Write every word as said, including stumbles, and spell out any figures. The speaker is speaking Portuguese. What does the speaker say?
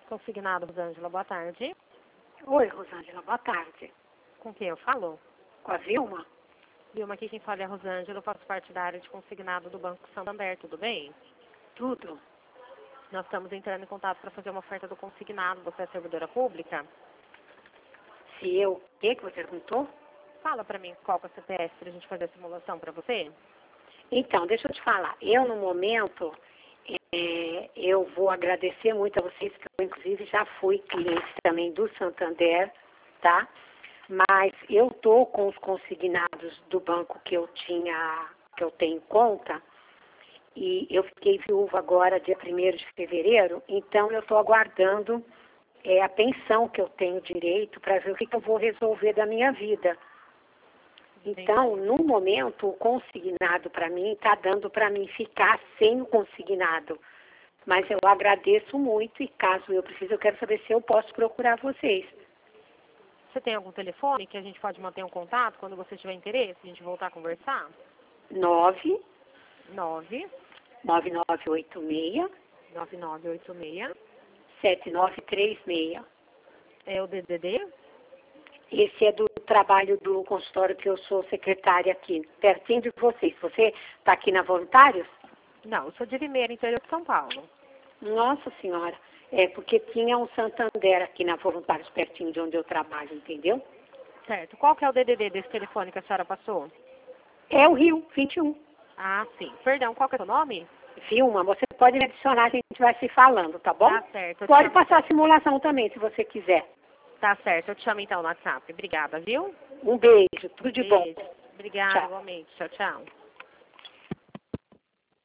Consignado, Rosângela, boa tarde. Oi, Rosângela, boa tarde. Com quem eu falo? Com a Vilma? Vilma, aqui quem fala é a Rosângela, eu faço parte da área de consignado do Banco Santander, tudo bem? Tudo. Nós estamos entrando em contato para fazer uma oferta do consignado, você é servidora pública? Se eu... O que que você perguntou? Fala para mim qual que é o C P F para a gente fazer a simulação para você. Então, deixa eu te falar. Eu, no momento, é, eu vou agradecer muito a vocês, que eu, inclusive, já fui cliente também do Santander, tá? Mas eu estou com os consignados do banco que eu tinha, que eu tenho conta, e eu fiquei viúva agora, dia primeiro de fevereiro, então eu estou aguardando é, a pensão que eu tenho direito para ver o que, que eu vou resolver da minha vida. Então, no momento, o consignado para mim está dando para mim ficar sem o consignado. Mas eu agradeço muito e caso eu precise, eu quero saber se eu posso procurar vocês. Você tem algum telefone que a gente pode manter um contato quando você tiver interesse, a gente voltar a conversar? nove nove nove nove oito seis nove nove oito seis sete nove três seis. É o D D D? Esse é do trabalho do consultório que eu sou secretária aqui, pertinho de vocês. Você está aqui na Voluntários? Não, eu sou de Limeira, interior de São Paulo. Nossa Senhora, é porque tinha um Santander aqui na Voluntários, pertinho de onde eu trabalho, entendeu? Certo. Qual que é o D D D desse telefone que a senhora passou? É o Rio, vinte e um. Ah, sim. Perdão, qual que é o seu nome? Vilma, você pode me adicionar, a gente vai se falando, tá bom? Tá certo. eu te Pode chamo passar então. a simulação também, se você quiser. Tá certo, eu te chamo então no WhatsApp. Obrigada, viu? Um beijo, tudo de bom. Beijo. Obrigada, Tchau. igualmente. Tchau, tchau.